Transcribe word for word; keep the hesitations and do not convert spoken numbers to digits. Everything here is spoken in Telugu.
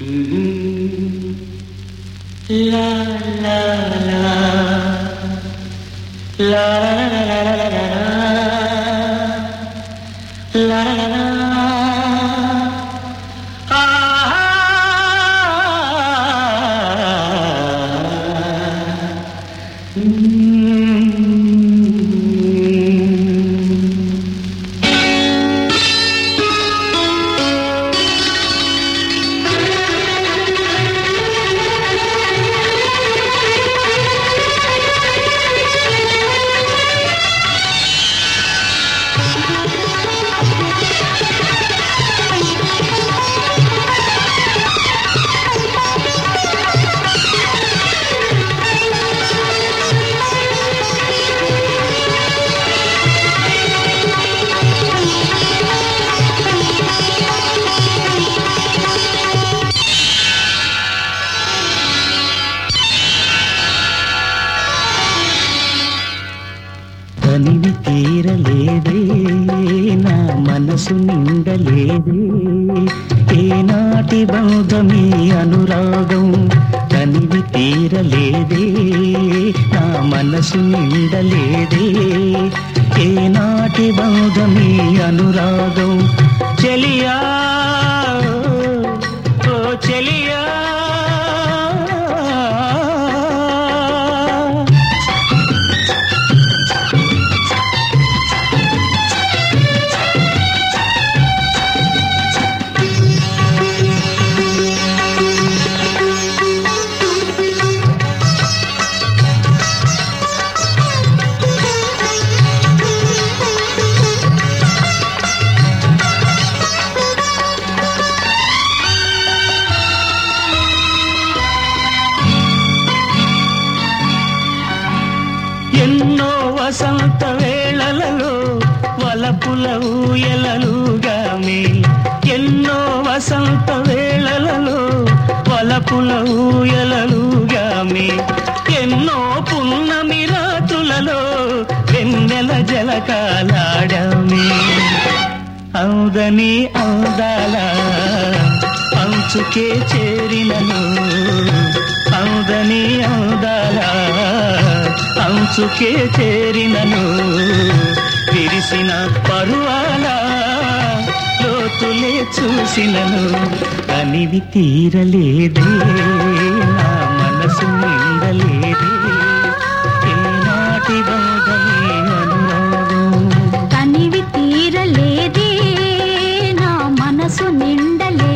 La la la la la la la la la la la. తనివి తీరలేదే నా మనసు నిండలేదే ఏనాటి బంధమీ అనురాగం తనివి తీరలేదే నా మనసు నిండలేదే ఏనాటి బంధమీ అనురాగం చెలియా ఓ చెలియా ఎన్నో వసంత వేళలలో వలపుల ఊయలలుగామే ఎన్నో వసంత వేళలలో వలపుల ఊయలలుగామే ఎన్నో పున్నమి రాత్రులలో వెన్నెల జలకాలాడమే అవుదని అవుదాల అంచుకే చేరినను అవుదని అవుదాల అంచుకే చేరినను విరిసిన పరువాల లోతులే చూసినను తనివి తీరలేదే నా మనసు నిండలేదే ఏనాటి బంధమే అనురాగం తనివి తీరలేదే నా మనసు నిండలే